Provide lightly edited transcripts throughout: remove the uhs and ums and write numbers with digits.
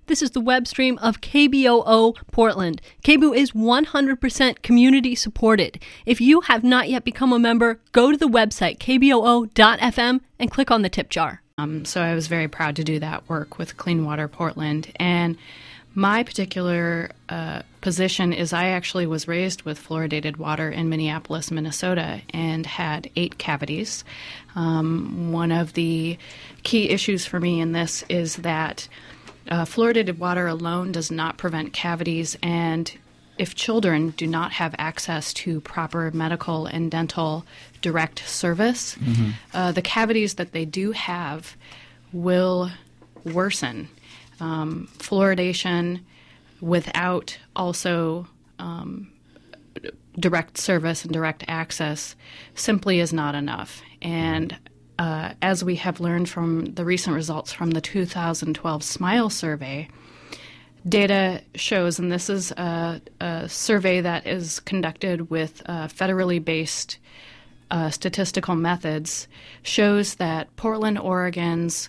This is the web stream of KBOO Portland. KBOO is 100% community supported. If you have not yet become a member, go to the website kboo.fm and click on the tip jar. So I was very proud to do that work with Clean Water Portland. And my particular position is I actually was raised with fluoridated water in Minneapolis, Minnesota, and had 8 cavities. One of the key issues for me in this is that fluoridated water alone does not prevent cavities, and if children do not have access to proper medical and dental direct service, the cavities that they do have will worsen. Fluoridation without also direct service and direct access simply is not enough. And as we have learned from the recent results from the 2012 SMILE survey, data shows, and this is a survey that is conducted with federally based statistical methods, shows that Portland's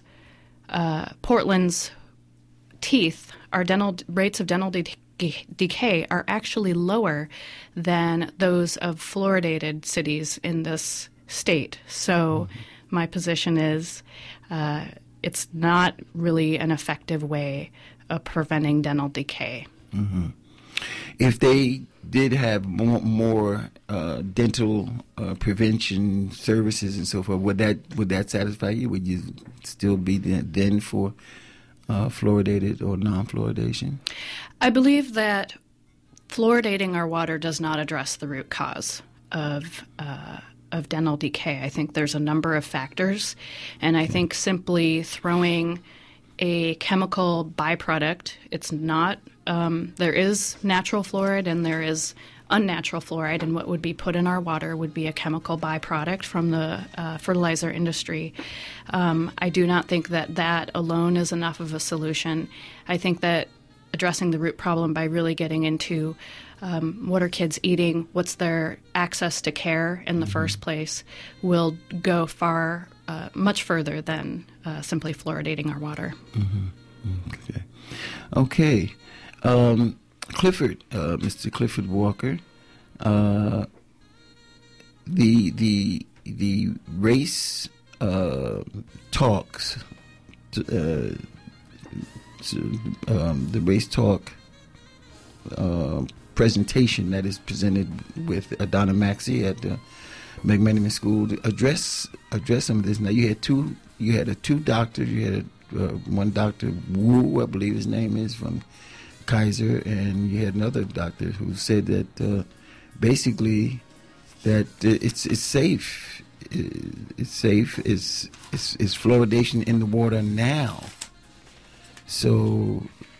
teeth, our rates of dental decay are actually lower than those of fluoridated cities in this state. So my position is it's not really an effective way of preventing dental decay. Mm-hmm. If they did have more dental prevention services and so forth, would that satisfy you? Would you still be then for fluoridated or non-fluoridation? I believe that fluoridating our water does not address the root cause of dental decay. I think there's a number of factors, and I think simply throwing a chemical byproduct, it's not, there is natural fluoride and there is unnatural fluoride, and what would be put in our water would be a chemical byproduct from the fertilizer industry. I do not think that alone is enough of a solution. I think that addressing the root problem by really getting into what are kids eating, what's their access to care in the first place, will go much further than simply fluoridating our water. Okay. Clifford, Mr. Clifford Walker, the race talks, the race talk presentation that is presented with Donna Maxey at the McMeniman School to address some of this. Now you had two doctors. You had one Dr. Wu, I believe his name is, from Kaiser, and you had another doctor who said that basically that it's safe. It's safe. It's fluoridation in the water now. So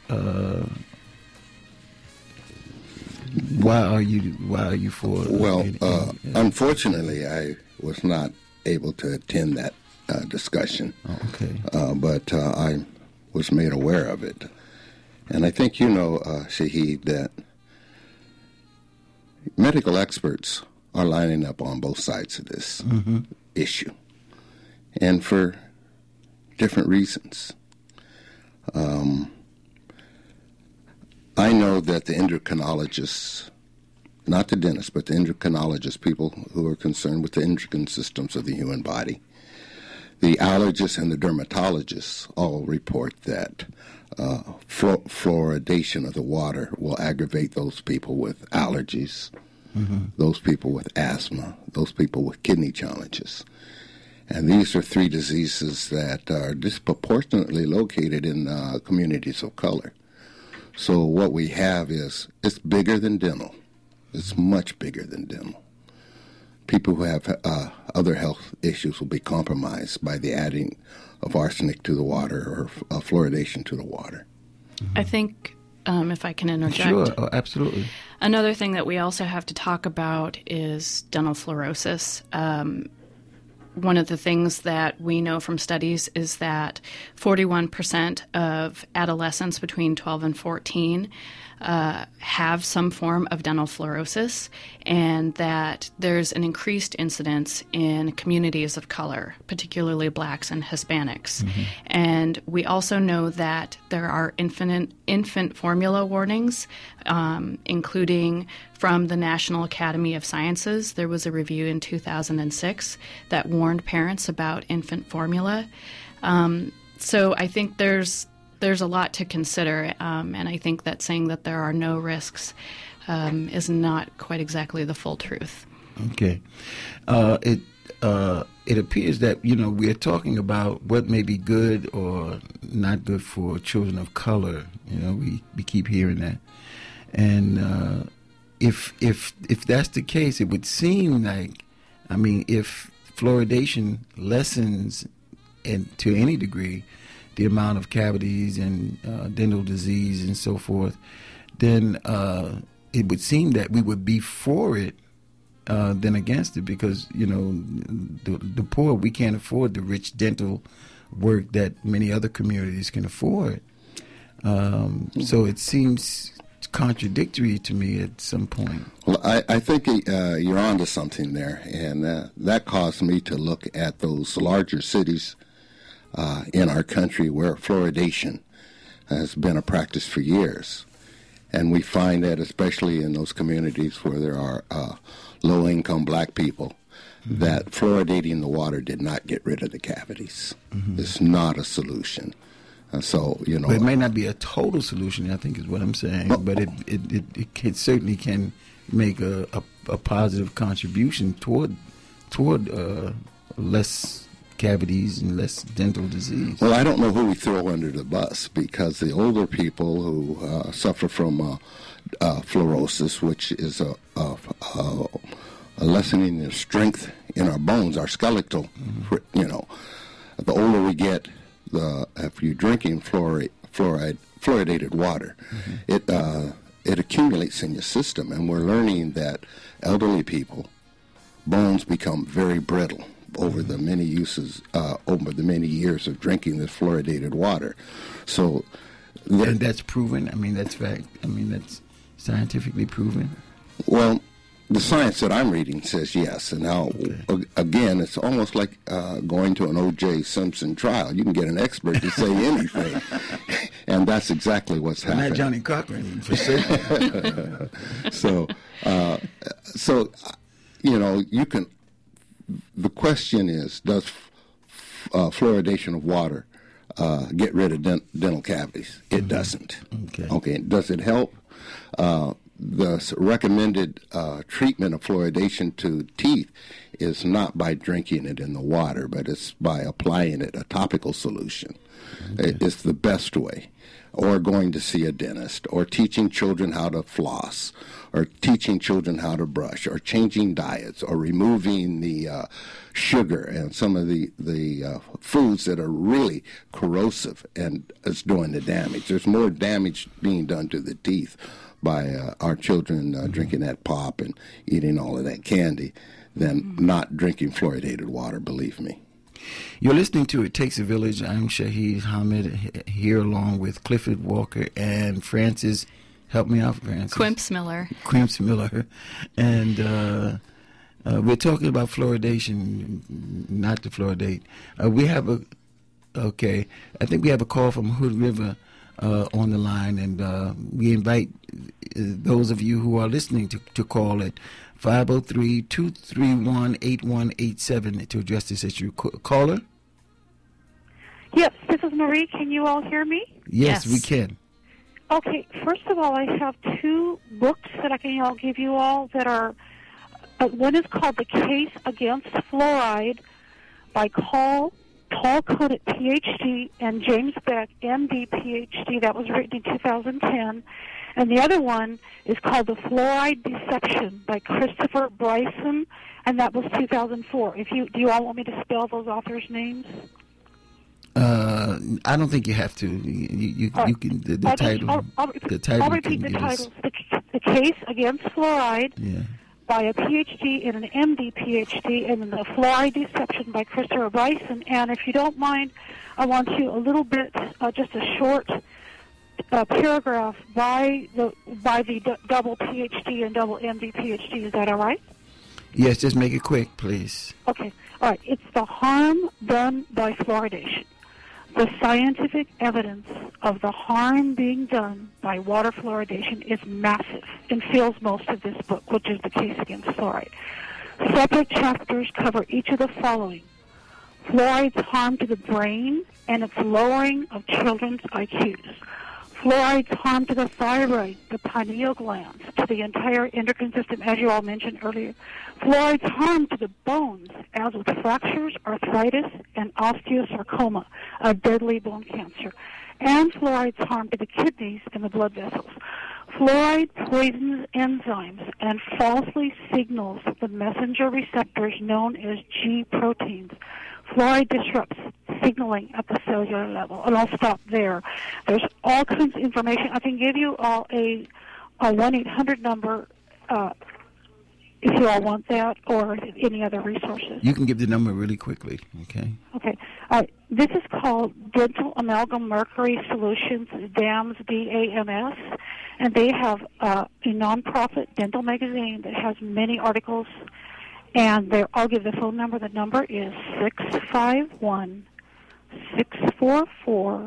why are you for? Well, unfortunately, I was not able to attend that discussion. Oh, okay. But I was made aware of it. And I think you know, Shahid, that medical experts are lining up on both sides of this issue, and for different reasons. I know that the endocrinologists, not the dentists, but the endocrinologists, people who are concerned with the endocrine systems of the human body, the allergists and the dermatologists all report that fluoridation of the water will aggravate those people with allergies, those people with asthma, those people with kidney challenges. And these are 3 diseases that are disproportionately located in communities of color. So what we have is, it's bigger than dental. It's much bigger than dental. People who have other health issues will be compromised by the adding of arsenic to the water or fluoridation to the water. I think, if I can interject. Sure, absolutely. Another thing that we also have to talk about is dental fluorosis. one of the things that we know from studies is that 41% of adolescents between 12 and 14 have some form of dental fluorosis, and that there's an increased incidence in communities of color, particularly blacks and Hispanics. Mm-hmm. And we also know that there are infant formula warnings, including from the National Academy of Sciences. There was a review in 2006 that warned parents about infant formula. So I think there's a lot to consider, and I think that saying that there are no risks is not quite exactly the full truth. Okay. It appears that, we are talking about what may be good or not good for children of color. We keep hearing that. And if that's the case, it would seem like, if fluoridation lessens to any degree the amount of cavities and dental disease and so forth, then it would seem that we would be for it than against it, because the poor, we can't afford the rich dental work that many other communities can afford. So it seems contradictory to me at some point. Well, I think you're onto something there, and that caused me to look at those larger cities in our country where fluoridation has been a practice for years. And we find that especially in those communities where there are low-income black people, mm-hmm. that fluoridating the water did not get rid of the cavities. Mm-hmm. It's not a solution. So, But it may not be a total solution, I think is what I'm saying, but it certainly can make a positive contribution toward less cavities and less dental disease. Well, I don't know who we throw under the bus, because the older people who suffer from fluorosis, which is a lessening the strength in our bones, our skeletal, mm-hmm. The older we get, if you're drinking fluoridated water, mm-hmm. It accumulates in your system, and we're learning that elderly people, bones become very brittle over the many years of drinking this fluoridated water. So, and that's proven. That's fact. That's scientifically proven. Well, the science that I'm reading says yes. And now, again, it's almost like going to an O.J. Simpson trial. You can get an expert to say anything, and that's exactly what's happening. Not Johnny Cochran, for certain. So, you can. The question is, does fluoridation of water get rid of dental cavities? It mm-hmm. doesn't. Okay. Does it help? The recommended treatment of fluoridation to teeth is not by drinking it in the water, but it's by applying it, a topical solution. Okay. It's the best way. Or going to see a dentist, or teaching children how to floss, or teaching children how to brush, or changing diets, or removing the sugar and some of the foods that are really corrosive and is doing the damage. There's more damage being done to the teeth by our children drinking that pop and eating all of that candy than not drinking fluoridated water, believe me. You're listening to It Takes a Village. I'm Shahid Hamid, here along with Clifford Walker and Francis. Help me out, Francis. Quimps Miller. And we're talking about fluoridation, not to fluoridate. I think we have a call from Hood River on the line, and we invite those of you who are listening to call at 503-231-8187 to address this issue. Caller? Yes, this is Marie. Can you all hear me? Yes, we can. Okay, first of all, I have two books that I can give you all that are, one is called The Case Against Fluoride by Paul Koenig, Ph.D., and James Beck, M.D., Ph.D. That was written in 2010. And the other one is called The Fluoride Deception by Christopher Bryson, and that was 2004. Do you all want me to spell those authors' names? I don't think you have to. You can the title. I'll repeat the titles. The Case Against Fluoride by a PhD and an MD PhD, and then The Fluoride Deception by Christopher Bryson. And if you don't mind, I want to a little bit, just a short paragraph by the double PhD and double MD PhD. Is that all right? Yes, just make it quick, please. Okay. All right. It's the harm done by fluoridation. The scientific evidence of the harm being done by water fluoridation is massive and fills most of this book, which is the case against fluoride. Separate chapters cover each of the following: fluoride's harm to the brain and its lowering of children's IQs. Fluoride's harm to the thyroid, the pineal glands, to the entire endocrine system, as you all mentioned earlier. Fluoride's harm to the bones, as with fractures, arthritis, and osteosarcoma, a deadly bone cancer. And fluoride's harm to the kidneys and the blood vessels. Fluoride poisons enzymes and falsely signals the messenger receptors known as G proteins. Fluoride disrupts signaling at the cellular level. And I'll stop there. There's all kinds of information. I can give you all a 1-800 number if you all want that, or any other resources. You can give the number really quickly, okay? Okay. This is called Dental Amalgam Mercury Solutions, DAMS, DAMS, and they have a nonprofit dental magazine that has many articles. And I'll give the phone number. The number is 651-644-4572.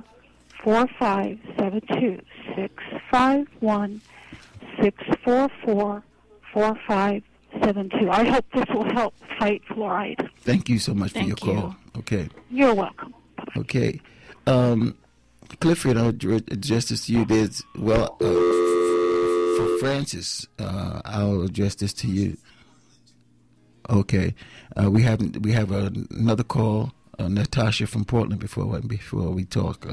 651-644-4572. I hope this will help fight fluoride. Thank you so much for your Thank you. call. Okay. You're welcome. Okay. Clifford, I'll address this to you. For Francis, I'll address this to you. Okay, we have another call, Natasha from Portland. Before we talk,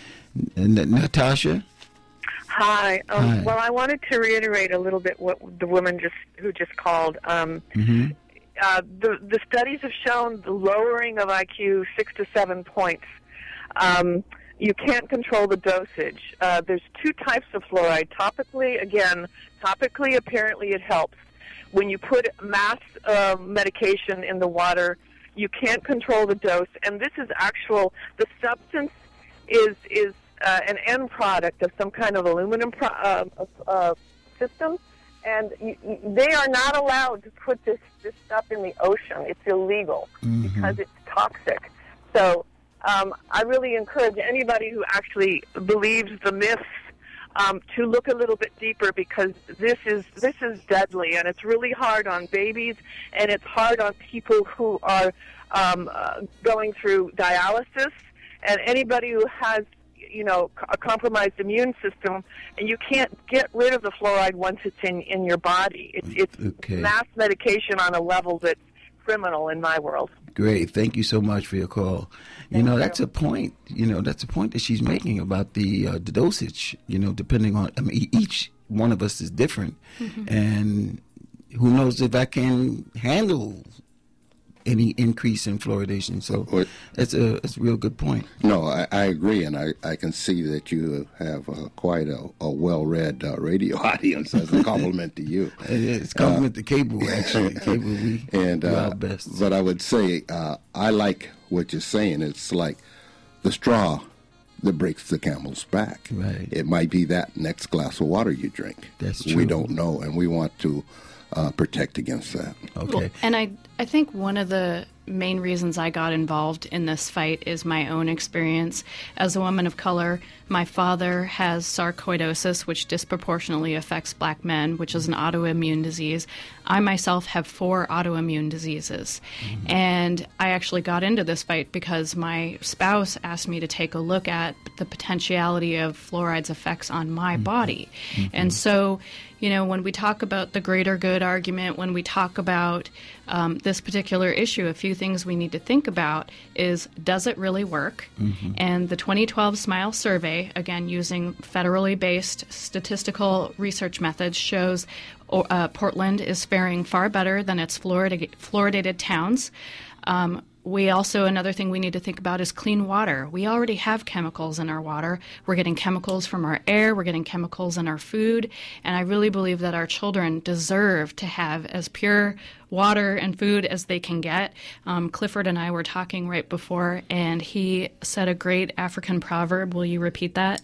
Natasha. Hi. Hi. Well, I wanted to reiterate a little bit what the woman who just called. The studies have shown the lowering of IQ 6 to 7 points. You can't control the dosage. There's two types of fluoride. Topically, apparently it helps. When you put mass medication in the water, you can't control the dose, and this is the substance is an end product of some kind of aluminum system, and they are not allowed to put this stuff in the ocean. It's illegal because it's toxic. So I really encourage anybody who actually believes the myths to look a little bit deeper, because this is deadly, and it's really hard on babies, and it's hard on people who are going through dialysis, and anybody who has a compromised immune system, and you can't get rid of the fluoride once it's in your body. It's okay. Mass medication on a level that's criminal in my world. Great. Thank you so much for your call. That's a point. That's a point that she's making about the dosage. Depending on, each one of us is different, and who knows if I can handle any increase in fluoridation. So it's a real good point. No, I agree, and I can see that you have quite a well-read radio audience as a compliment to you. It's a compliment to Cable, actually. Cable, we do our best. But I would say I like what you're saying. It's like the straw that breaks the camel's back. Right. It might be that next glass of water you drink. That's true. We don't know, and we want to protect against that. Okay. Well, and I think one of the main reasons I got involved in this fight is my own experience. As a woman of color, my father has sarcoidosis, which disproportionately affects black men, which is an autoimmune disease. I myself have 4 autoimmune diseases. And I actually got into this fight because my spouse asked me to take a look at the potentiality of fluoride's effects on my body. And so, when we talk about the greater good argument, when we talk about this particular issue, a few things we need to think about is, does it really work? And the 2012 SMILE survey, again using federally based statistical research methods, shows Portland is faring far better than its fluoridated towns. we also, another thing we need to think about is clean water. We already have chemicals in our water. We're getting chemicals from our air. We're getting chemicals in our food. And I really believe that our children deserve to have as pure water and food as they can get. Clifford and I were talking right before, and he said a great African proverb. Will you repeat that?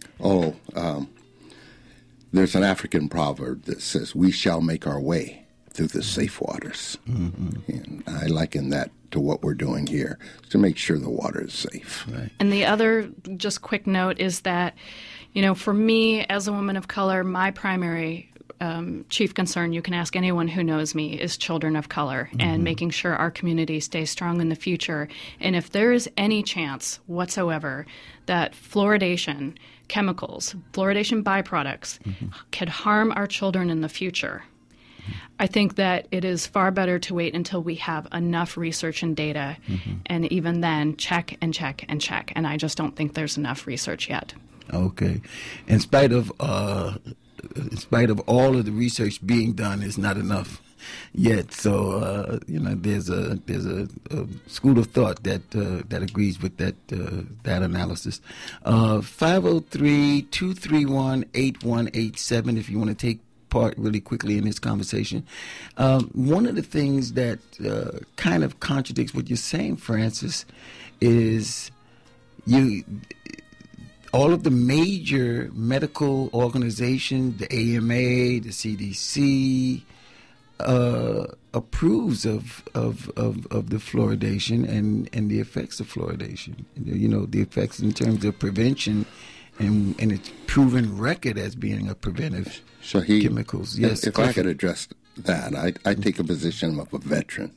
There's an African proverb that says, "We shall make our way through the safe waters." And I liken that to what we're doing here, to make sure the water is safe. Right. And the other just quick note is that, for me as a woman of color, my primary chief concern, you can ask anyone who knows me, is children of color and making sure our community stays strong in the future. And if there is any chance whatsoever that fluoridation chemicals, fluoridation byproducts could harm our children in the future, I think that it is far better to wait until we have enough research and data, and even then check and check and check. And I just don't think there's enough research yet. Okay. In spite of all of the research being done, it's not enough yet. So there's a school of thought that agrees with that analysis. 503-231-8187 if you want to take part really quickly in this conversation. One of the things that kind of contradicts what you're saying, Francis, is all of the major medical organizations, the AMA, the CDC, approves of the fluoridation and the effects of fluoridation. The effects in terms of prevention and its proven record as being a preventive chemicals. Yes, if I could address that, I take a position of a veteran.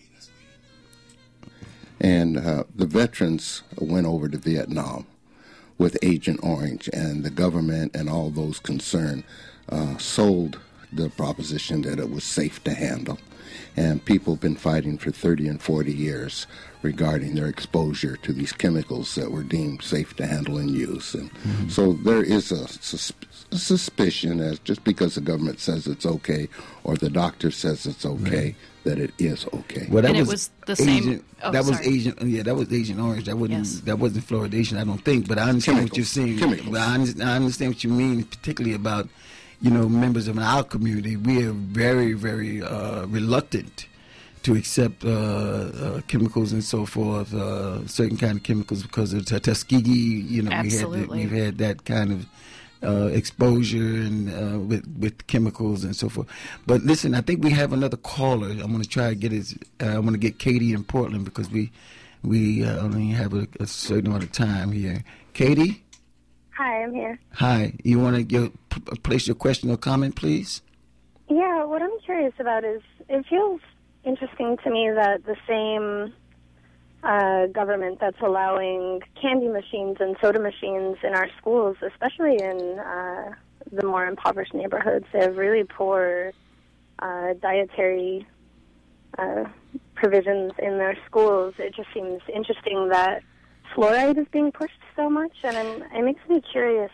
And the veterans went over to Vietnam with Agent Orange, and the government and all those concerned sold the proposition that it was safe to handle. And people have been fighting for 30 and 40 years regarding their exposure to these chemicals that were deemed safe to handle and use. And so there is a suspicion, as just because the government says it's okay or the doctor says it's okay, that it is okay. Well, that And was it was the Agent, same. Oh, that was sorry. Agent. Yeah, that was Agent Orange. That wasn't. Yes. That wasn't fluoridation. I don't think. But I understand what you're saying. Chemicals. But I understand what you mean, particularly about members of our community. We are very, very reluctant to accept chemicals and so forth, certain kind of chemicals because of Tuskegee. Absolutely. We've had that kind of exposure and with chemicals and so forth. But listen, I think we have another caller. I'm going to try to get I want to get Katie in Portland because we only have a certain amount of time here. Katie? Hi, I'm here. Hi. You want to place your question or comment, please? Yeah, what I'm curious about is it feels interesting to me that the same government that's allowing candy machines and soda machines in our schools, especially in the more impoverished neighborhoods, they have really poor dietary provisions in their schools. It just seems interesting that fluoride is being pushed so much, and it makes me curious,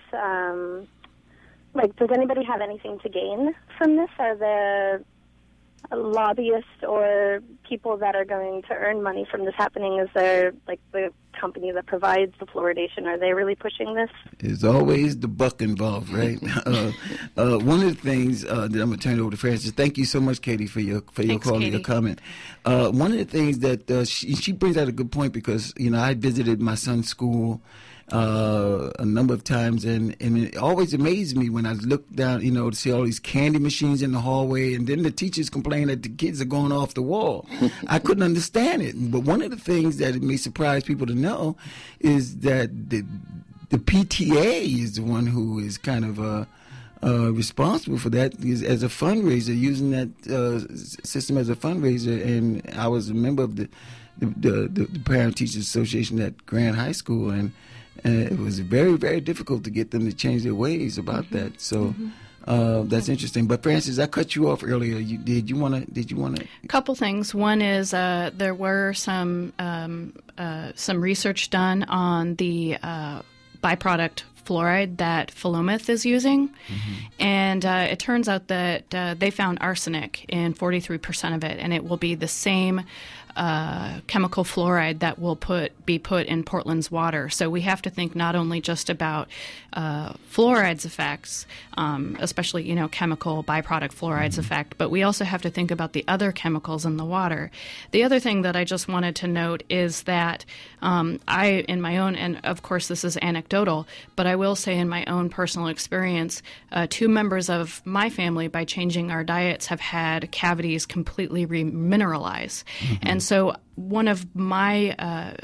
does anybody have anything to gain from this? Are there lobbyists or people that are going to earn money from this happening? Is there, the company that provides the fluoridation, are they really pushing this? There's always the buck involved, right? One of the things that I'm going to turn it over to Francis. Thank you so much, Katie, for your call and your comment. One of the things that she brings out a good point because, I visited my son's school a number of times, and it always amazed me when I looked down, to see all these candy machines in the hallway, and then the teachers complain that the kids are going off the wall. I couldn't understand it. But one of the things that it may surprise people to know is that the PTA is the one who is kind of responsible for that as a fundraiser, using that system as a fundraiser. And I was a member of the Parent Teachers Association at Grand High School, and it was very, very difficult to get them to change their ways about that. So that's interesting. But Francis, I cut you off earlier. Did you want to? A couple things. One is there were some research done on the byproduct fluoride that Philomath is using, and And it turns out that they found arsenic in 43% of it, and it will be the same chemical fluoride that will be put in Portland's water. So we have to think not only just about fluoride's effects, especially chemical byproduct fluoride's effect, but we also have to think about the other chemicals in the water. The other thing that I just wanted to note is that I, in my own, and of course this is anecdotal, but I will say in my own personal experience, 2 members of my family, by changing our diets, have had cavities completely remineralize. And so one of my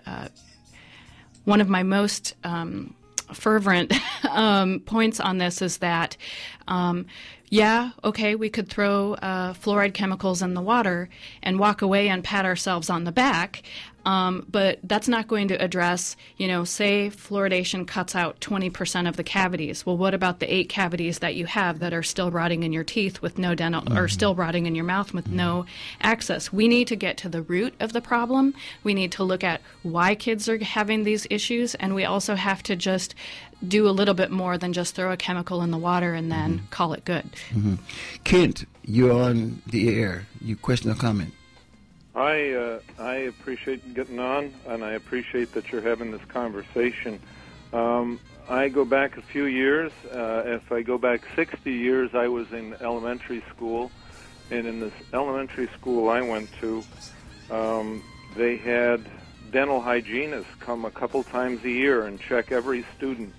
most fervent points on this is that, we could throw fluoride chemicals in the water and walk away and pat ourselves on the back. But that's not going to address, say fluoridation cuts out 20% of the cavities. Well, what about the 8 cavities that you have that are still rotting in your teeth with no dental, or still rotting in your mouth with no access? We need to get to the root of the problem. We need to look at why kids are having these issues, and we also have to just do a little bit more than just throw a chemical in the water and then call it good. Kent, you're on the air. Your question or comment? I appreciate getting on, and I appreciate that you're having this conversation. I go back a few years. If I go back 60 years, I was in elementary school, and in this elementary school I went to, they had dental hygienists come a couple times a year and check every student.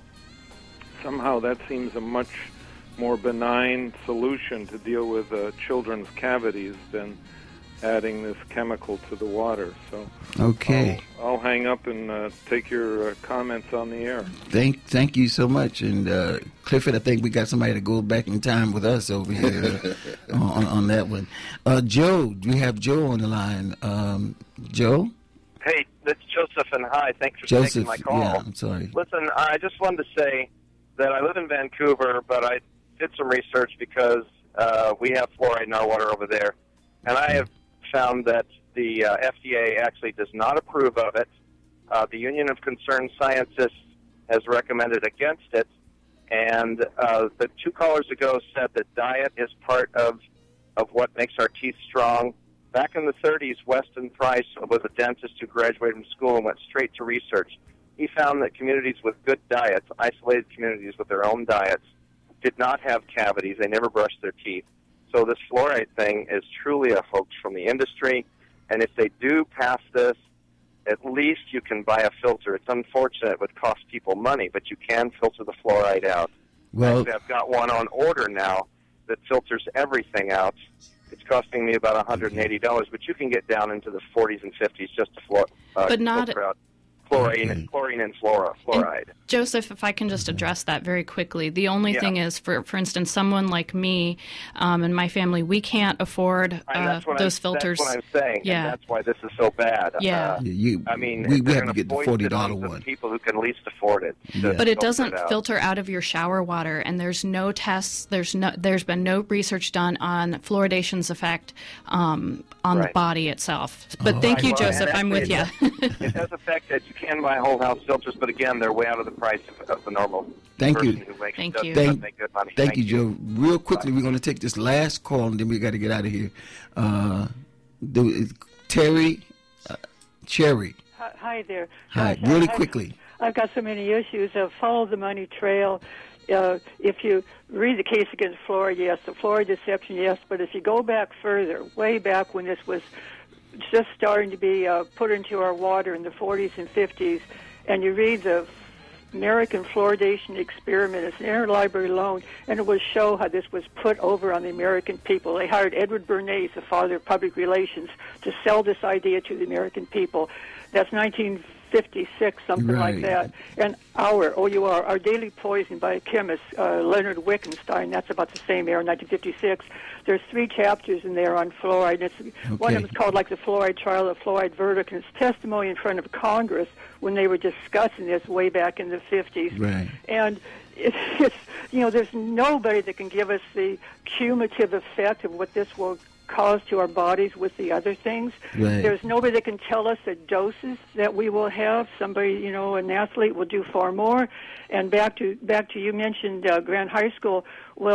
Somehow that seems a much more benign solution to deal with children's cavities than adding this chemical to the water. So okay, I'll hang up and take your comments on the air. Thank you so much. And Clifford, I think we got somebody to go back in time with us over here on that one. Joe, we have Joe on the line. Joe? Hey, it's Joseph, and hi. Thanks for taking my call. Yeah, I'm sorry. Listen, I just wanted to say that I live in Vancouver, but I did some research because we have fluoride in our water over there, and I have found that the FDA actually does not approve of it. The Union of Concerned Scientists has recommended against it, and the 2 callers ago said that diet is part of what makes our teeth strong. Back in the 30s, Weston Price was a dentist who graduated from school and went straight to research. He found that communities with good diets, isolated communities with their own diets, did not have cavities. They never brushed their teeth. So this fluoride thing is truly a hoax from the industry. And if they do pass this, at least you can buy a filter. It's unfortunate it would cost people money, but you can filter the fluoride out. Well, actually, I've got one on order now that filters everything out. It's costing me about $180, but you can get down into the 40s and 50s just to filter out chlorine and fluoride. And Joseph, if I can just address that very quickly. The only thing is, for instance, someone like me and my family, we can't afford those filters. That's what I'm saying. Yeah. And that's why this is so bad. Yeah. We have to get the $40 one. People who can least afford it. But it doesn't filter out of your shower water, and there's no tests. There's been no research done on fluoridation's effect on the body itself. But thank you, Joseph. I'm with you. It does affect it. You can buy whole house filters, but again, they're way out of the price of the normal Thank you. person who makes Thank does you. not make good money. Thank you, Joe. Real quickly, we're going to take this last call, and then we got to get out of here. Cherry. Hi there. Hi. Really quickly. I've got so many issues. Follow the money trail. If you read the case against fluoride, yes. The fluoride deception, yes. But if you go back further, way back when this was just starting to be put into our water in the 40s and 50s, and you read the American fluoridation experiment, it's an interlibrary loan, and it will show how this was put over on the American people. They hired Edward Bernays, the father of public relations, to sell this idea to the American people. That's 1956, something like that. And our daily poison by a chemist, Leonard Wittgenstein, that's about the same era, 1956. There's 3 chapters in there on fluoride. One of them is called like the fluoride trial, the fluoride verdict, and it's testimony in front of Congress when they were discussing this way back in the 50s. Right. And it's there's nobody that can give us the cumulative effect of what this will cause to our bodies with the other things. Right. There's nobody that can tell us the doses that we will have. Somebody, an athlete will do far more. And back to you mentioned Grant High School. Well,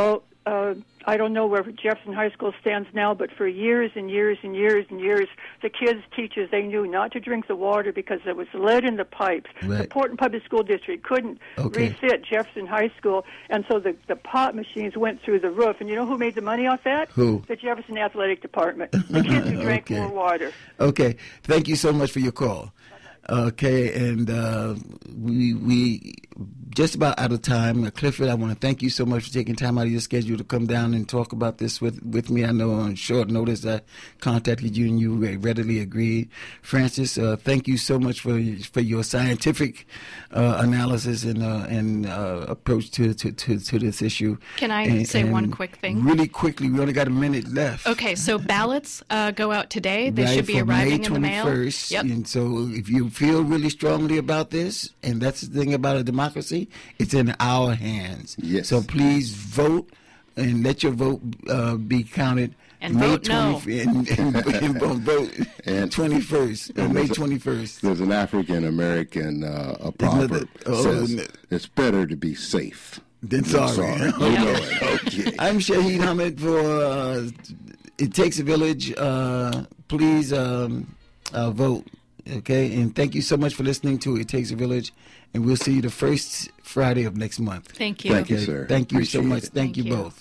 I don't know where Jefferson High School stands now, but for years and years and years and years, the kids' teachers, they knew not to drink the water because there was lead in the pipes. Right. The Portland Public School District couldn't refit Jefferson High School, and so the pot machines went through the roof. And you know who made the money off that? Who? The Jefferson Athletic Department. The kids who drank more water. Okay. Thank you so much for your call. Okay, and we just about out of time. Clifford, I want to thank you so much for taking time out of your schedule to come down and talk about this with me. I know on short notice I contacted you and you readily agreed. Francis, thank you so much for your scientific analysis and approach to this issue. Can I say one quick thing? Really quickly, we only got a minute left. Okay, so ballots go out today. They should be arriving in the mail. May 21st. Yep. And so if you feel really strongly about this, and that's the thing about a democracy, it's in our hands. Yes. So please vote and let your vote be counted. And vote no. And vote 21st, May 21st. There's an African American proverb says it's better to be safe than sorry. You know it. Okay. I'm Shahid Hamid for It Takes a Village. Please vote. Okay, and thank you so much for listening to It Takes a Village, and we'll see you the first Friday of next month. Thank you. Thank you, sir. Thank you Appreciate so much. it. Thank you both.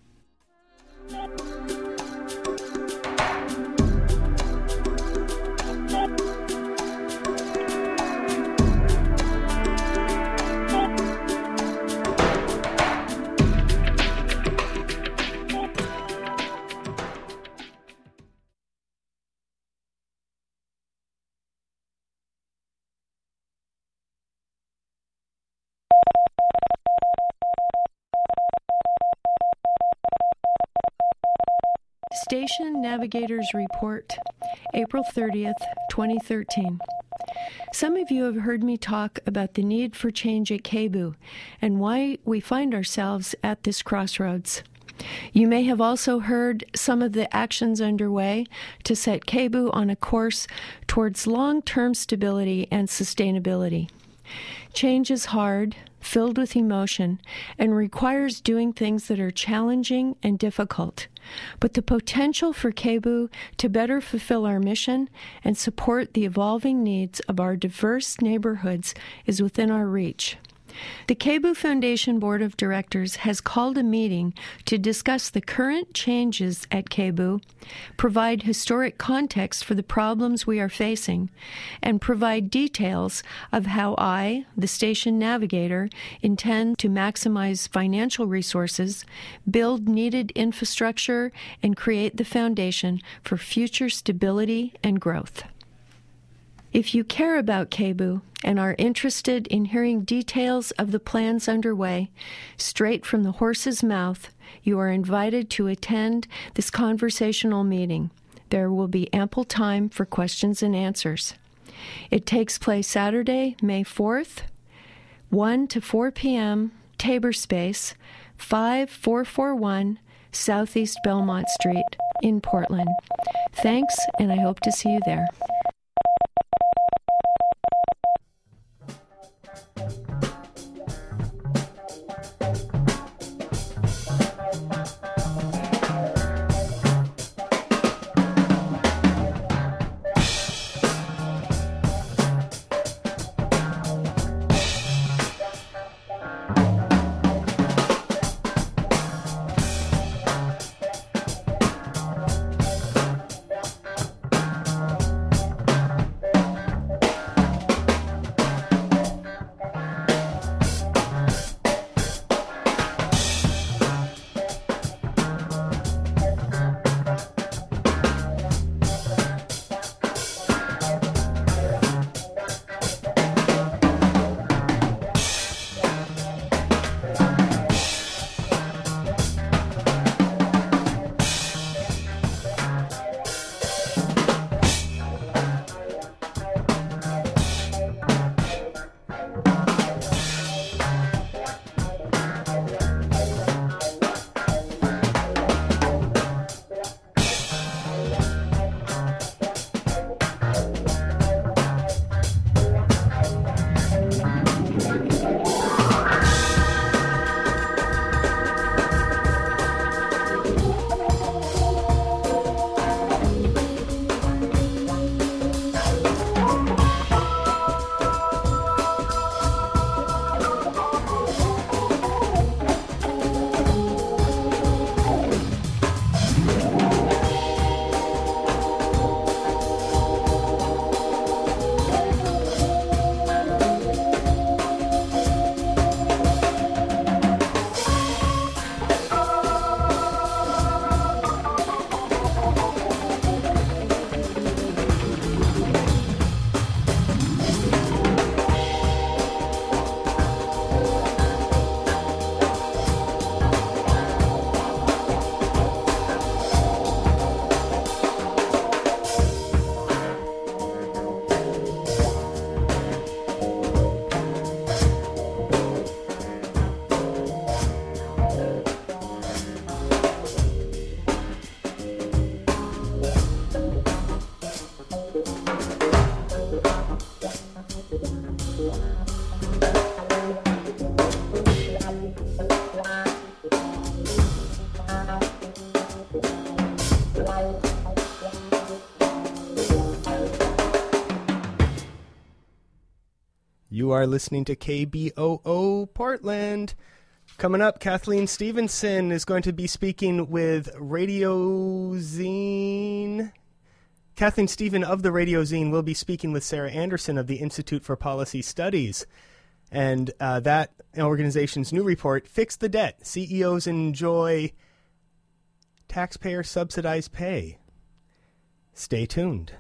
Station Navigators Report, April 30th, 2013. Some of you have heard me talk about the need for change at KBOO and why we find ourselves at this crossroads. You may have also heard some of the actions underway to set KBOO on a course towards long-term stability and sustainability. Change is hard, filled with emotion, and requires doing things that are challenging and difficult. But the potential for KBOO to better fulfill our mission and support the evolving needs of our diverse neighborhoods is within our reach. The KBOO Foundation Board of Directors has called a meeting to discuss the current changes at KBOO, provide historic context for the problems we are facing, and provide details of how I, the station navigator, intend to maximize financial resources, build needed infrastructure, and create the foundation for future stability and growth. If you care about KBOO and are interested in hearing details of the plans underway, straight from the horse's mouth, you are invited to attend this conversational meeting. There will be ample time for questions and answers. It takes place Saturday, May 4th, 1 to 4 p.m., Tabor Space, 5441 Southeast Belmont Street in Portland. Thanks, and I hope to see you there. are listening to KBOO Portland. Coming up, Kathleen Stevenson is going to be speaking with Radio Zine. Kathleen Steven of the Radio Zine will be speaking with Sarah Anderson of the Institute for Policy Studies. And that organization's new report, Fix the Debt. CEOs enjoy taxpayer-subsidized pay. Stay tuned.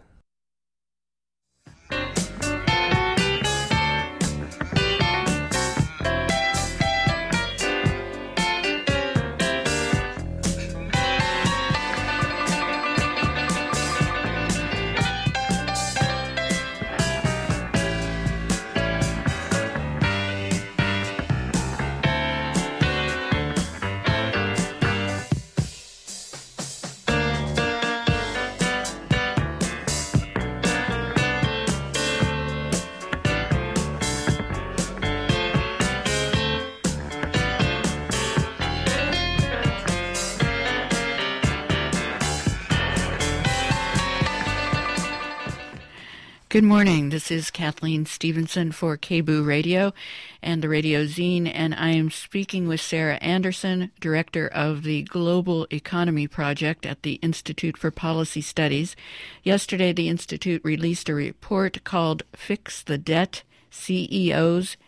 Good morning. This is Kathleen Stevenson for KBOO Radio and the Radio Zine, and I am speaking with Sarah Anderson, Director of the Global Economy Project at the Institute for Policy Studies. Yesterday, the Institute released a report called Fix the Debt. CEOs